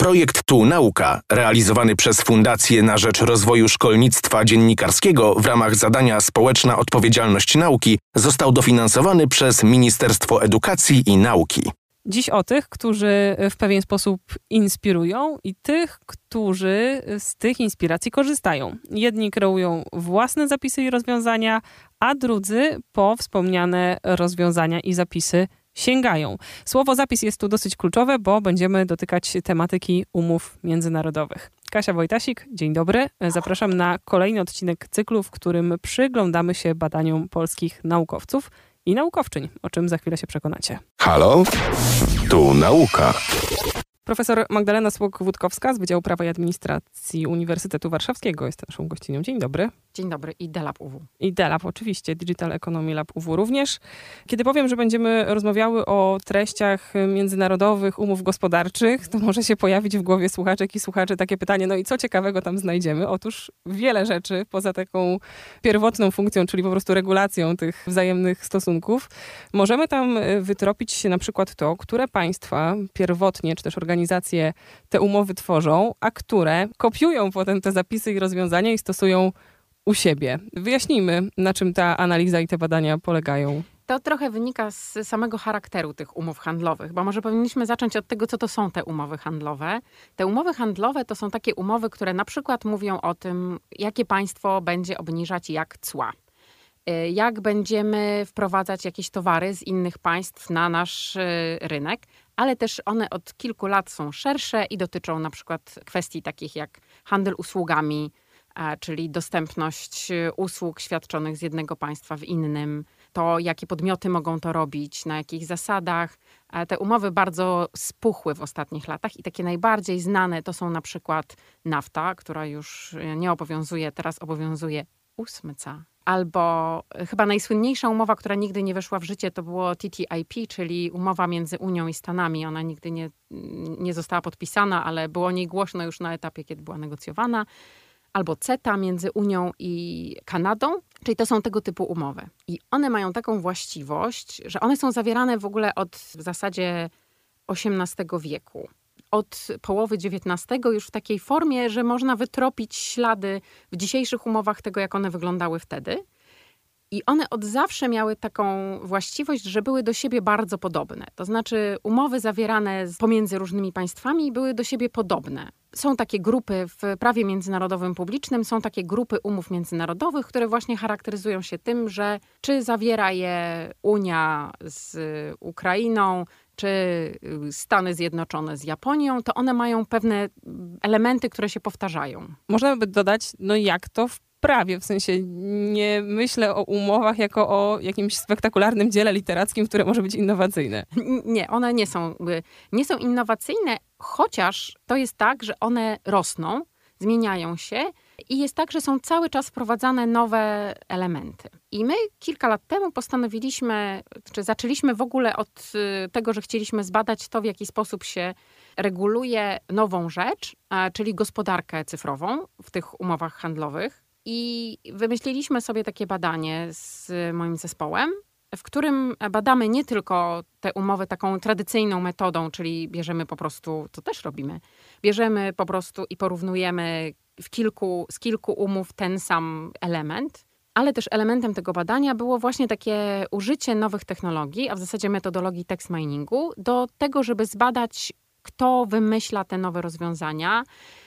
Projekt Tu Nauka, realizowany przez Fundację na rzecz Rozwoju Szkolnictwa Dziennikarskiego w ramach zadania Społeczna Odpowiedzialność Nauki, został dofinansowany przez Ministerstwo Edukacji i Nauki. Dziś o tych, którzy w pewien sposób inspirują i tych, którzy z tych inspiracji korzystają. Jedni kreują własne zapisy i rozwiązania, a drudzy po wspomniane rozwiązania i zapisy sięgają. Słowo zapis jest tu dosyć kluczowe, bo będziemy dotykać tematyki umów międzynarodowych. Kasia Wojtasik, dzień dobry. Zapraszam na kolejny odcinek cyklu, w którym przyglądamy się badaniom polskich naukowców i naukowczyń, o czym za chwilę się przekonacie. Halo? Tu Nauka. Profesor Magdalena Słok-Wódkowska z Wydziału Prawa i Administracji Uniwersytetu Warszawskiego jest naszą gościnią. Dzień dobry. Dzień dobry. I DELAB UW. I DELAB oczywiście, Digital Economy Lab UW również. Kiedy powiem, że będziemy rozmawiały o treściach międzynarodowych umów gospodarczych, to może się pojawić w głowie słuchaczek i słuchaczy takie pytanie, no i co ciekawego tam znajdziemy? Otóż wiele rzeczy poza taką pierwotną funkcją, czyli po prostu regulacją tych wzajemnych stosunków. Możemy tam wytropić na przykład to, które państwa pierwotnie, czy też organizacje te umowy tworzą, a które kopiują potem te zapisy i rozwiązania i stosują u siebie. Wyjaśnijmy, na czym ta analiza i te badania polegają. To trochę wynika z samego charakteru tych umów handlowych, bo może powinniśmy zacząć od tego, co to są te umowy handlowe. Te umowy handlowe to są takie umowy, które na przykład mówią o tym, jakie państwo będzie obniżać jak cła. Jak będziemy wprowadzać jakieś towary z innych państw na nasz rynek, ale też one od kilku lat są szersze i dotyczą na przykład kwestii takich jak handel usługami, czyli dostępność usług świadczonych z jednego państwa w innym, to jakie podmioty mogą to robić, na jakich zasadach. Te umowy bardzo spuchły w ostatnich latach i takie najbardziej znane to są na przykład NAFTA, która już nie obowiązuje, teraz obowiązuje USMCA. Albo chyba najsłynniejsza umowa, która nigdy nie weszła w życie, to było TTIP, czyli umowa między Unią i Stanami. Ona nigdy nie została podpisana, ale było o niej głośno już na etapie, kiedy była negocjowana. Albo CETA między Unią i Kanadą, czyli to są tego typu umowy. I one mają taką właściwość, że one są zawierane w ogóle od w zasadzie XVIII wieku. Od połowy XIX już w takiej formie, że można wytropić ślady w dzisiejszych umowach tego, jak one wyglądały wtedy. I one od zawsze miały taką właściwość, że były do siebie bardzo podobne. To znaczy umowy zawierane pomiędzy różnymi państwami były do siebie podobne. Są takie grupy w prawie międzynarodowym publicznym, są takie grupy umów międzynarodowych, które właśnie charakteryzują się tym, że czy zawiera je Unia z Ukrainą, czy Stany Zjednoczone z Japonią, to one mają pewne elementy, które się powtarzają. Można by dodać, no jak to w prawie, w sensie nie myślę o umowach jako o jakimś spektakularnym dziele literackim, które może być innowacyjne. Nie, one nie są innowacyjne, chociaż to jest tak, że one rosną, zmieniają się i jest tak, że są cały czas wprowadzane nowe elementy. I my kilka lat temu postanowiliśmy, czy zaczęliśmy w ogóle od tego, że chcieliśmy zbadać to, w jaki sposób się reguluje nową rzecz, czyli gospodarkę cyfrową w tych umowach handlowych. I wymyśliliśmy sobie takie badanie z moim zespołem, w którym badamy nie tylko te umowy taką tradycyjną metodą, czyli bierzemy po prostu, co też robimy, bierzemy po prostu i porównujemy z kilku umów ten sam element, ale też elementem tego badania było właśnie takie użycie nowych technologii, a w zasadzie metodologii text miningu, do tego, żeby zbadać, kto wymyśla te nowe rozwiązania,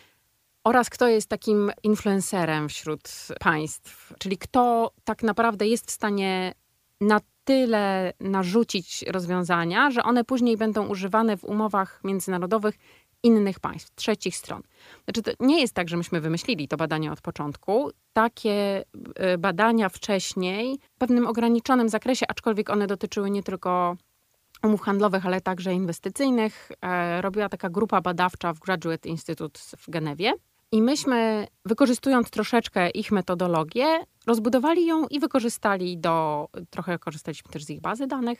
oraz kto jest takim influencerem wśród państw, czyli kto tak naprawdę jest w stanie na tyle narzucić rozwiązania, że one później będą używane w umowach międzynarodowych innych państw, trzecich stron. Znaczy to nie jest tak, że myśmy wymyślili to badanie od początku. Takie badania wcześniej w pewnym ograniczonym zakresie, aczkolwiek one dotyczyły nie tylko umów handlowych, ale także inwestycyjnych, robiła taka grupa badawcza w Graduate Institute w Genewie. I myśmy, wykorzystując troszeczkę ich metodologię, rozbudowali ją i trochę korzystaliśmy też z ich bazy danych,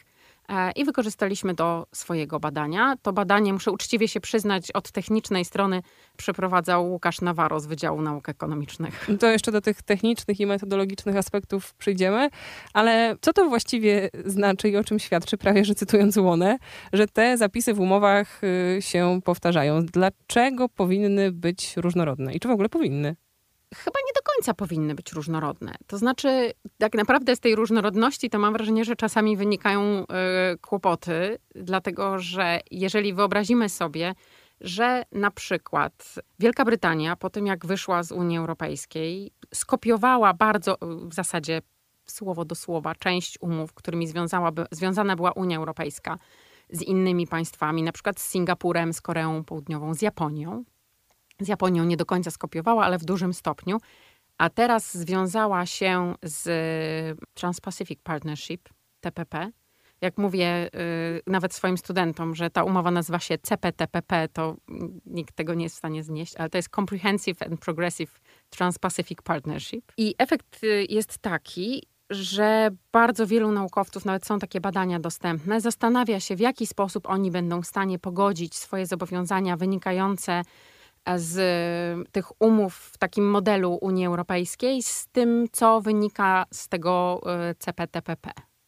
i wykorzystaliśmy do swojego badania. To badanie, muszę uczciwie się przyznać, od technicznej strony przeprowadzał Łukasz Nawaro z Wydziału Nauk Ekonomicznych. To jeszcze do tych technicznych i metodologicznych aspektów przyjdziemy, ale co to właściwie znaczy i o czym świadczy, prawie że cytując Łonę, że te zapisy w umowach się powtarzają? Dlaczego powinny być różnorodne i czy w ogóle powinny? Chyba nie do końca powinny być różnorodne. To znaczy, tak naprawdę z tej różnorodności to mam wrażenie, że czasami wynikają kłopoty, dlatego że jeżeli wyobrazimy sobie, że na przykład Wielka Brytania po tym, jak wyszła z Unii Europejskiej, skopiowała bardzo, w zasadzie słowo do słowa, część umów, którymi związana była Unia Europejska z innymi państwami, na przykład z Singapurem, z Koreą Południową, z Japonią. Z Japonią nie do końca skopiowała, ale w dużym stopniu. A teraz związała się z Trans-Pacific Partnership, TPP. Jak mówię nawet swoim studentom, że ta umowa nazywa się CPTPP, to nikt tego nie jest w stanie znieść, ale to jest Comprehensive and Progressive Trans-Pacific Partnership. I efekt jest taki, że bardzo wielu naukowców, nawet są takie badania dostępne, zastanawia się, w jaki sposób oni będą w stanie pogodzić swoje zobowiązania wynikające z tych umów w takim modelu Unii Europejskiej z tym, co wynika z tego CPTPP.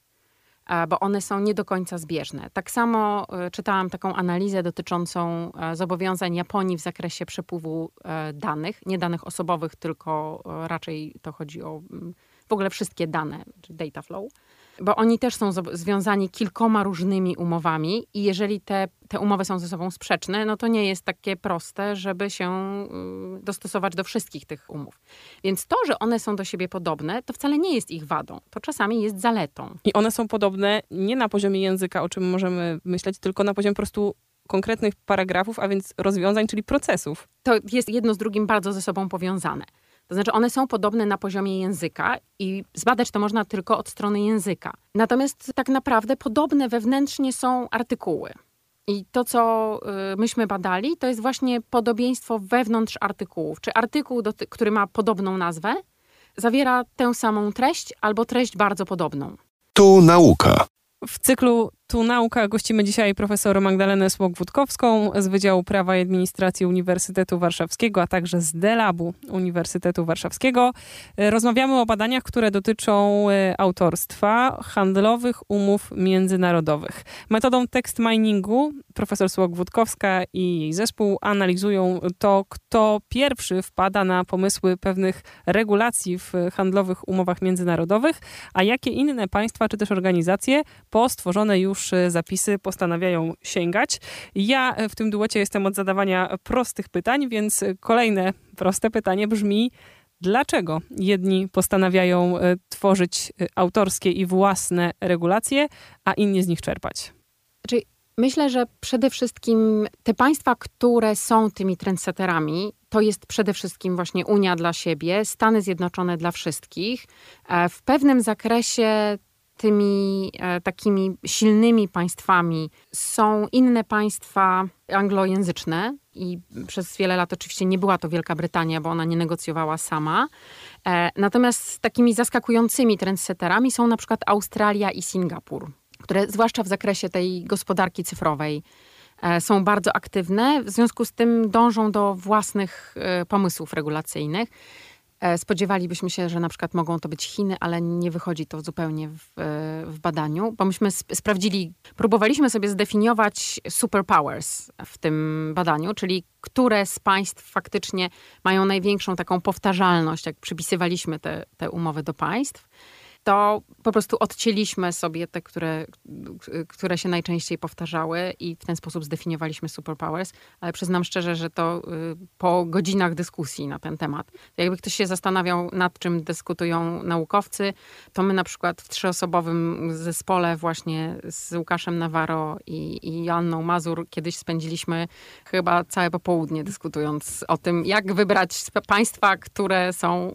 Bo one są nie do końca zbieżne. Tak samo czytałam taką analizę dotyczącą zobowiązań Japonii w zakresie przepływu danych, nie danych osobowych, tylko raczej to chodzi o w ogóle wszystkie dane, czyli data flow. Bo oni też są związani kilkoma różnymi umowami i jeżeli te umowy są ze sobą sprzeczne, no to nie jest takie proste, żeby się dostosować do wszystkich tych umów. Więc to, że one są do siebie podobne, to wcale nie jest ich wadą. To czasami jest zaletą. I one są podobne nie na poziomie języka, o czym możemy myśleć, tylko na poziomie po prostu konkretnych paragrafów, a więc rozwiązań, czyli procesów. To jest jedno z drugim bardzo ze sobą powiązane. To znaczy one są podobne na poziomie języka i zbadać to można tylko od strony języka. Natomiast tak naprawdę podobne wewnętrznie są artykuły. I to, co myśmy badali, to jest właśnie podobieństwo wewnątrz artykułów. Czy artykuł, który ma podobną nazwę, zawiera tę samą treść albo treść bardzo podobną. Tu nauka. W cyklu Tu Nauka gościmy dzisiaj profesor Magdalenę Słok-Wódkowską z Wydziału Prawa i Administracji Uniwersytetu Warszawskiego, a także z DELAB-u Uniwersytetu Warszawskiego. Rozmawiamy o badaniach, które dotyczą autorstwa handlowych umów międzynarodowych. Metodą text miningu profesor Słok-Wódkowska i jej zespół analizują to, kto pierwszy wpada na pomysły pewnych regulacji w handlowych umowach międzynarodowych, a jakie inne państwa czy też organizacje po stworzone już zapisy postanawiają sięgać. Ja w tym duecie jestem od zadawania prostych pytań, więc kolejne proste pytanie brzmi: dlaczego jedni postanawiają tworzyć autorskie i własne regulacje, a inni z nich czerpać? Myślę, że przede wszystkim te państwa, które są tymi trendsetterami, to jest przede wszystkim właśnie Unia dla siebie, Stany Zjednoczone dla wszystkich. W pewnym zakresie tymi takimi silnymi państwami są inne państwa anglojęzyczne i przez wiele lat oczywiście nie była to Wielka Brytania, bo ona nie negocjowała sama. Natomiast takimi zaskakującymi trendsetterami są na przykład Australia i Singapur, które zwłaszcza w zakresie tej gospodarki cyfrowej są bardzo aktywne, w związku z tym dążą do własnych pomysłów regulacyjnych. Spodziewalibyśmy się, że na przykład mogą to być Chiny, ale nie wychodzi to zupełnie w badaniu, bo myśmy próbowaliśmy sobie zdefiniować superpowers w tym badaniu, czyli które z państw faktycznie mają największą taką powtarzalność, jak przypisywaliśmy te umowy do państw. To po prostu odcięliśmy sobie te, które się najczęściej powtarzały i w ten sposób zdefiniowaliśmy superpowers, ale przyznam szczerze, że to po godzinach dyskusji na ten temat. Jakby ktoś się zastanawiał, nad czym dyskutują naukowcy, to my na przykład w 3-osobowym zespole właśnie z Łukaszem Nawaro i Joanną Mazur kiedyś spędziliśmy chyba całe popołudnie dyskutując o tym, jak wybrać państwa, które są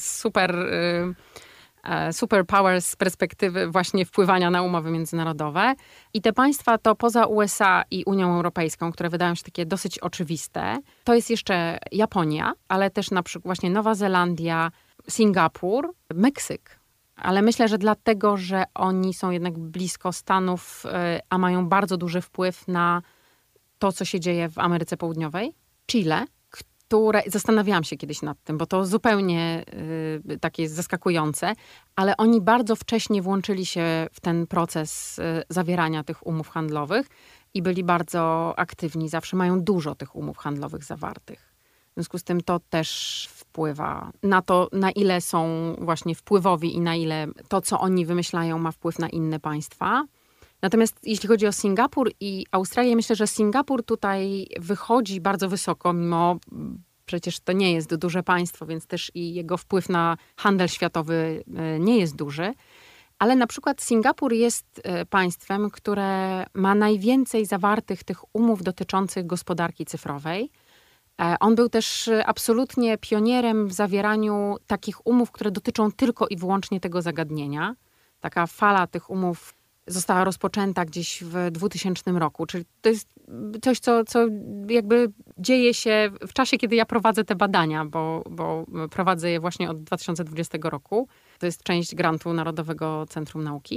superpowers z perspektywy właśnie wpływania na umowy międzynarodowe. I te państwa to poza USA i Unią Europejską, które wydają się takie dosyć oczywiste, to jest jeszcze Japonia, ale też na przykład właśnie Nowa Zelandia, Singapur, Meksyk. Ale myślę, że dlatego, że oni są jednak blisko Stanów, a mają bardzo duży wpływ na to, co się dzieje w Ameryce Południowej. Chile, które... Zastanawiałam się kiedyś nad tym, bo to zupełnie takie jest zaskakujące, ale oni bardzo wcześnie włączyli się w ten proces zawierania tych umów handlowych i byli bardzo aktywni. Zawsze mają dużo tych umów handlowych zawartych. W związku z tym to też wpływa na to, na ile są właśnie wpływowi i na ile to, co oni wymyślają, ma wpływ na inne państwa. Natomiast jeśli chodzi o Singapur i Australię, myślę, że Singapur tutaj wychodzi bardzo wysoko, mimo przecież to nie jest duże państwo, więc też i jego wpływ na handel światowy nie jest duży. Ale na przykład Singapur jest państwem, które ma najwięcej zawartych tych umów dotyczących gospodarki cyfrowej. On był też absolutnie pionierem w zawieraniu takich umów, które dotyczą tylko i wyłącznie tego zagadnienia. Taka fala tych umów została rozpoczęta gdzieś w 2000 roku, czyli to jest coś, co jakby dzieje się w czasie, kiedy ja prowadzę te badania, bo prowadzę je właśnie od 2020 roku. To jest część grantu Narodowego Centrum Nauki.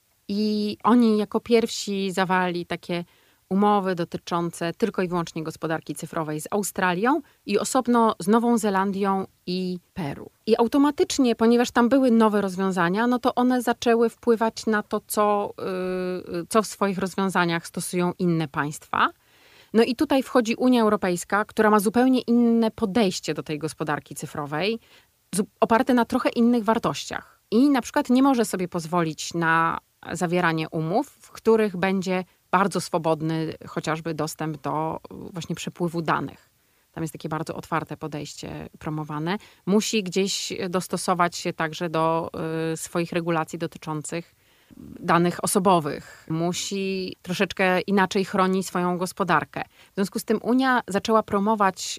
I oni jako pierwsi zawarli takie umowy dotyczące tylko i wyłącznie gospodarki cyfrowej z Australią i osobno z Nową Zelandią i Peru. I automatycznie, ponieważ tam były nowe rozwiązania, no to one zaczęły wpływać na to, co w swoich rozwiązaniach stosują inne państwa. No i tutaj wchodzi Unia Europejska, która ma zupełnie inne podejście do tej gospodarki cyfrowej, oparte na trochę innych wartościach. I na przykład nie może sobie pozwolić na zawieranie umów, w których będzie bardzo swobodny chociażby dostęp do właśnie przepływu danych. Tam jest takie bardzo otwarte podejście promowane. Musi gdzieś dostosować się także do swoich regulacji dotyczących danych osobowych. Musi troszeczkę inaczej chronić swoją gospodarkę. W związku z tym Unia zaczęła promować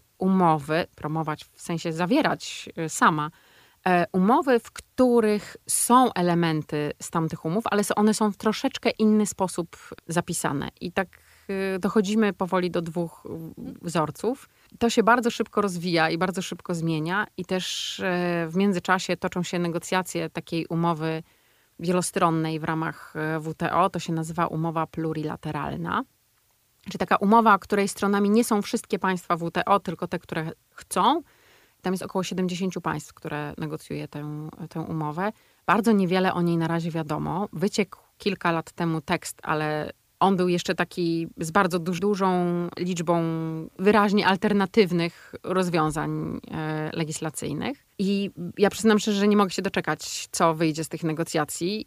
w sensie zawierać sama, umowy, w których są elementy z tamtych umów, ale one są w troszeczkę inny sposób zapisane. I tak dochodzimy powoli do dwóch wzorców. To się bardzo szybko rozwija i bardzo szybko zmienia i też w międzyczasie toczą się negocjacje takiej umowy wielostronnej w ramach WTO. To się nazywa umowa plurilateralna. Czyli taka umowa, której stronami nie są wszystkie państwa WTO, tylko te, które chcą. Tam jest około 70 państw, które negocjuje tę umowę. Bardzo niewiele o niej na razie wiadomo. Wyciekł kilka lat temu tekst, ale on był jeszcze taki z bardzo dużą liczbą wyraźnie alternatywnych rozwiązań legislacyjnych. I ja przyznam szczerze, że nie mogę się doczekać, co wyjdzie z tych negocjacji,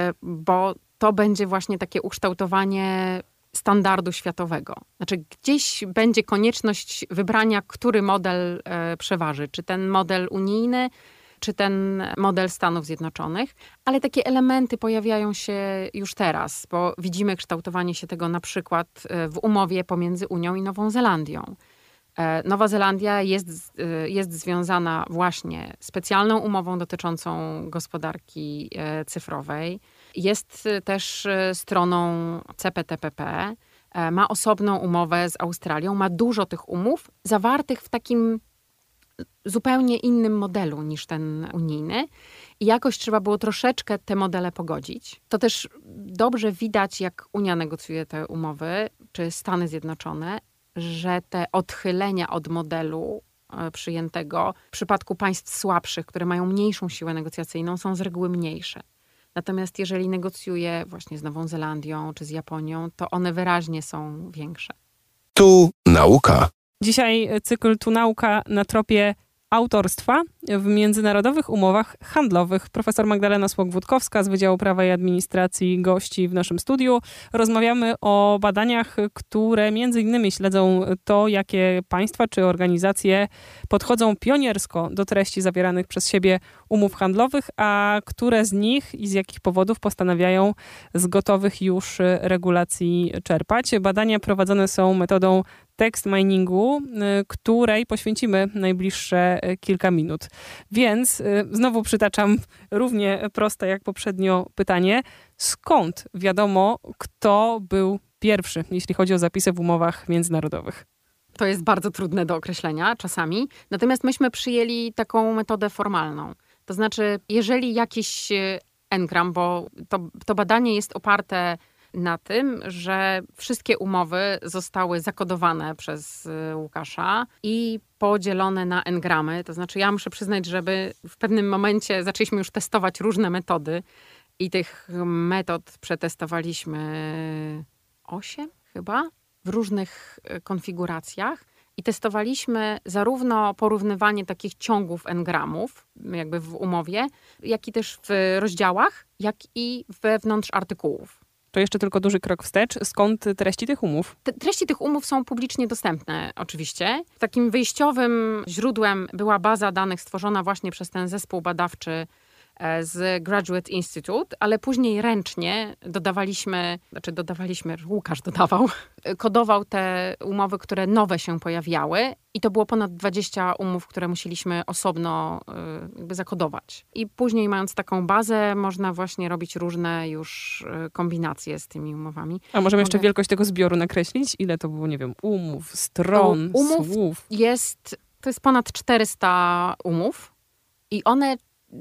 bo to będzie właśnie takie ukształtowanie standardu światowego. Znaczy gdzieś będzie konieczność wybrania, który model przeważy. Czy ten model unijny, czy ten model Stanów Zjednoczonych. Ale takie elementy pojawiają się już teraz, bo widzimy kształtowanie się tego na przykład w umowie pomiędzy Unią i Nową Zelandią. Nowa Zelandia jest związana właśnie specjalną umową dotyczącą gospodarki cyfrowej. Jest też stroną CPTPP, ma osobną umowę z Australią, ma dużo tych umów zawartych w takim zupełnie innym modelu niż ten unijny. I jakoś trzeba było troszeczkę te modele pogodzić. To też dobrze widać, jak Unia negocjuje te umowy, czy Stany Zjednoczone, że te odchylenia od modelu przyjętego w przypadku państw słabszych, które mają mniejszą siłę negocjacyjną, są z reguły mniejsze. Natomiast jeżeli negocjuje właśnie z Nową Zelandią czy z Japonią, to one wyraźnie są większe. Tu nauka. Dzisiaj cykl Tu nauka na tropie autorstwa w międzynarodowych umowach handlowych. Profesor Magdalena Słok-Wódkowska z Wydziału Prawa i Administracji gości w naszym studiu. Rozmawiamy o badaniach, które między innymi śledzą to, jakie państwa czy organizacje podchodzą pioniersko do treści zawieranych przez siebie umów handlowych, a które z nich i z jakich powodów postanawiają z gotowych już regulacji czerpać. Badania prowadzone są metodą text miningu, której poświęcimy najbliższe kilka minut. Więc znowu przytaczam równie proste jak poprzednio pytanie. Skąd wiadomo, kto był pierwszy, jeśli chodzi o zapisy w umowach międzynarodowych? To jest bardzo trudne do określenia czasami. Natomiast myśmy przyjęli taką metodę formalną. To znaczy, jeżeli jakiś engram, bo to badanie jest oparte na tym, że wszystkie umowy zostały zakodowane przez Łukasza i podzielone na engramy. To znaczy, ja muszę przyznać, żeby w pewnym momencie zaczęliśmy już testować różne metody i tych metod przetestowaliśmy 8 chyba w różnych konfiguracjach. I testowaliśmy zarówno porównywanie takich ciągów engramów, jakby w umowie, jak i też w rozdziałach, jak i wewnątrz artykułów. To jeszcze tylko duży krok wstecz. Skąd treści tych umów? Treści tych umów są publicznie dostępne oczywiście. Takim wyjściowym źródłem była baza danych stworzona właśnie przez ten zespół badawczy z Graduate Institute, ale później ręcznie Łukasz dodawał, kodował te umowy, które nowe się pojawiały i to było ponad 20 umów, które musieliśmy osobno jakby zakodować. I później mając taką bazę, można właśnie robić różne już kombinacje z tymi umowami. A możemy jeszcze wielkość tego zbioru nakreślić? Ile to było, nie wiem, umów, stron, słów? To jest ponad 400 umów i one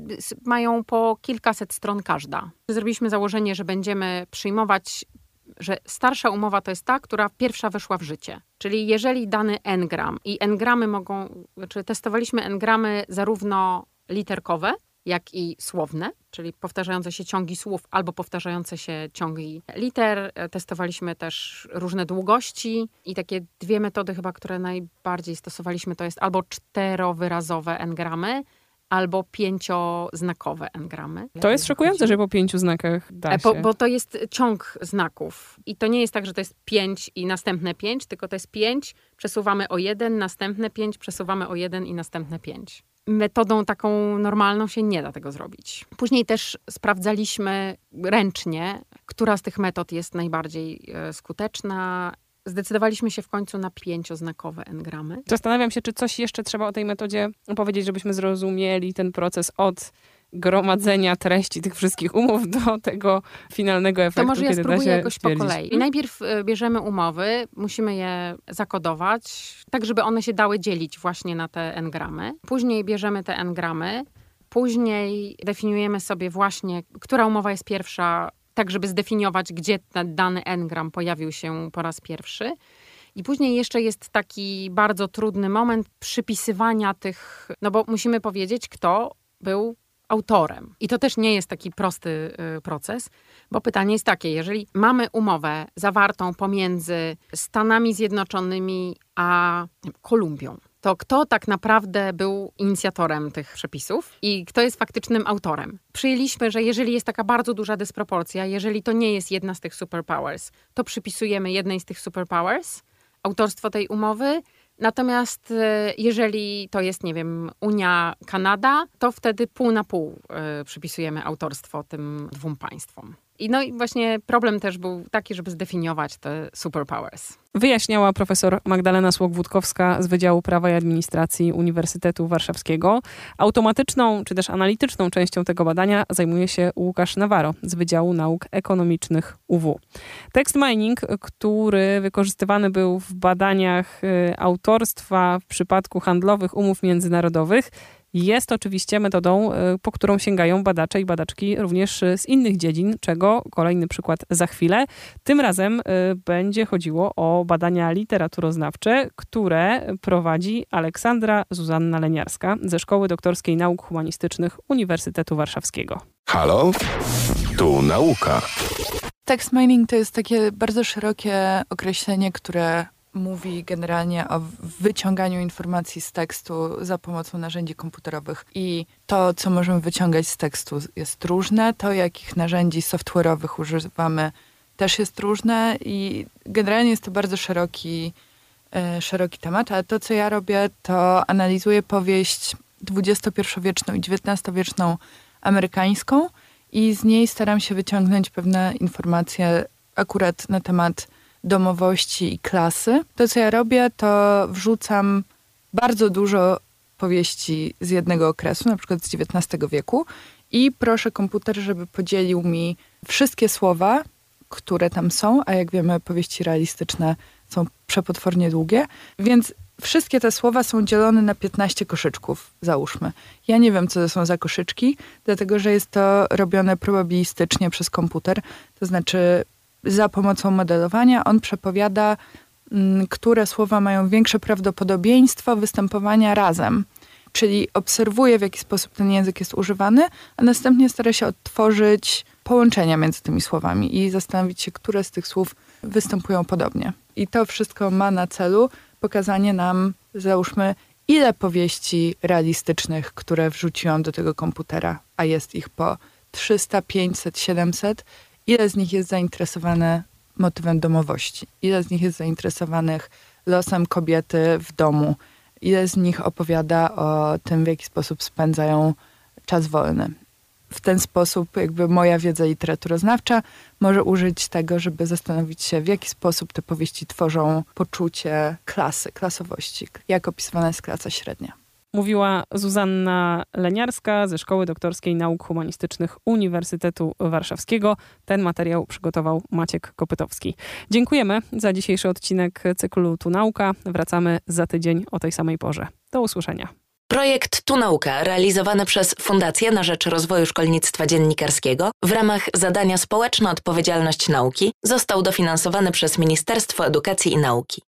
mają po kilkaset stron każda. Zrobiliśmy założenie, że będziemy przyjmować, że starsza umowa to jest ta, która pierwsza weszła w życie. Czyli jeżeli dany engram i engramy testowaliśmy engramy zarówno literkowe, jak i słowne, czyli powtarzające się ciągi słów albo powtarzające się ciągi liter. Testowaliśmy też różne długości i takie 2 metody chyba, które najbardziej stosowaliśmy, to jest albo 4-wyrazowe engramy, albo 5-znakowe engramy. To jest szokujące, że po 5 znakach da się. Bo to jest ciąg znaków. I to nie jest tak, że to jest 5 i następne 5, tylko to jest 5, przesuwamy o 1, następne 5, przesuwamy o 1 i następne 5. Metodą taką normalną się nie da tego zrobić. Później też sprawdzaliśmy ręcznie, która z tych metod jest najbardziej skuteczna. Zdecydowaliśmy się w końcu na 5-znakowe engramy. Zastanawiam się, czy coś jeszcze trzeba o tej metodzie powiedzieć, żebyśmy zrozumieli ten proces od gromadzenia treści tych wszystkich umów do tego finalnego efektu, to może ja kiedy spróbuję da się jakoś stwierdzić. po kolei. I najpierw bierzemy umowy, musimy je zakodować, tak żeby one się dały dzielić właśnie na te engramy. Później bierzemy te engramy, później definiujemy sobie właśnie, która umowa jest pierwsza, tak żeby zdefiniować, gdzie ten dany engram pojawił się po raz pierwszy. I później jeszcze jest taki bardzo trudny moment przypisywania tych, no bo musimy powiedzieć, kto był autorem. I to też nie jest taki prosty proces, bo pytanie jest takie, jeżeli mamy umowę zawartą pomiędzy Stanami Zjednoczonymi a Kolumbią, to kto tak naprawdę był inicjatorem tych przepisów i kto jest faktycznym autorem? Przyjęliśmy, że jeżeli jest taka bardzo duża dysproporcja, jeżeli to nie jest jedna z tych superpowers, to przypisujemy jednej z tych superpowers autorstwo tej umowy. Natomiast jeżeli to jest, nie wiem, Unia, Kanada, to wtedy pół na pół przypisujemy autorstwo tym 2 państwom. I właśnie problem też był taki, żeby zdefiniować te superpowers. Wyjaśniała profesor Magdalena Słok-Wódkowska z Wydziału Prawa i Administracji Uniwersytetu Warszawskiego. Automatyczną czy też analityczną częścią tego badania zajmuje się Łukasz Nawaro z Wydziału Nauk Ekonomicznych UW. Text mining, który wykorzystywany był w badaniach autorstwa w przypadku handlowych umów międzynarodowych, jest oczywiście metodą, po którą sięgają badacze i badaczki również z innych dziedzin, czego kolejny przykład za chwilę. Tym razem będzie chodziło o badania literaturoznawcze, które prowadzi Aleksandra Zuzanna Leniarska ze Szkoły Doktorskiej Nauk Humanistycznych Uniwersytetu Warszawskiego. Halo? Tu nauka. Text mining to jest takie bardzo szerokie określenie, które mówi generalnie o wyciąganiu informacji z tekstu za pomocą narzędzi komputerowych. I to, co możemy wyciągać z tekstu, jest różne. To, jakich narzędzi software'owych używamy, też jest różne. I generalnie jest to bardzo szeroki temat. Ale to, co ja robię, to analizuję powieść XXI-wieczną i XIX-wieczną amerykańską i z niej staram się wyciągnąć pewne informacje akurat na temat domowości i klasy. To, co ja robię, to wrzucam bardzo dużo powieści z jednego okresu, na przykład z XIX wieku i proszę komputer, żeby podzielił mi wszystkie słowa, które tam są, a jak wiemy, powieści realistyczne są przepotwornie długie, więc wszystkie te słowa są dzielone na 15 koszyczków, załóżmy. Ja nie wiem, co to są za koszyczki, dlatego że jest to robione probabilistycznie przez komputer. To znaczy za pomocą modelowania on przepowiada, które słowa mają większe prawdopodobieństwo występowania razem. Czyli obserwuje, w jaki sposób ten język jest używany, a następnie stara się odtworzyć połączenia między tymi słowami i zastanowić się, które z tych słów występują podobnie. I to wszystko ma na celu pokazanie nam, załóżmy, ile powieści realistycznych, które wrzuciłam do tego komputera, a jest ich po 300, 500, 700, ile z nich jest zainteresowane motywem domowości, ile z nich jest zainteresowanych losem kobiety w domu, ile z nich opowiada o tym, w jaki sposób spędzają czas wolny. W ten sposób jakby moja wiedza literaturoznawcza może użyć tego, żeby zastanowić się, w jaki sposób te powieści tworzą poczucie klasy, klasowości, jak opisywana jest klasa średnia. Mówiła Zuzanna Leniarska ze Szkoły Doktorskiej Nauk Humanistycznych Uniwersytetu Warszawskiego. Ten materiał przygotował Maciek Kopytowski. Dziękujemy za dzisiejszy odcinek cyklu Tu Nauka. Wracamy za tydzień o tej samej porze. Do usłyszenia. Projekt Tu Nauka, realizowany przez Fundację na rzecz Rozwoju Szkolnictwa Dziennikarskiego w ramach zadania Społeczna Odpowiedzialność Nauki, został dofinansowany przez Ministerstwo Edukacji i Nauki.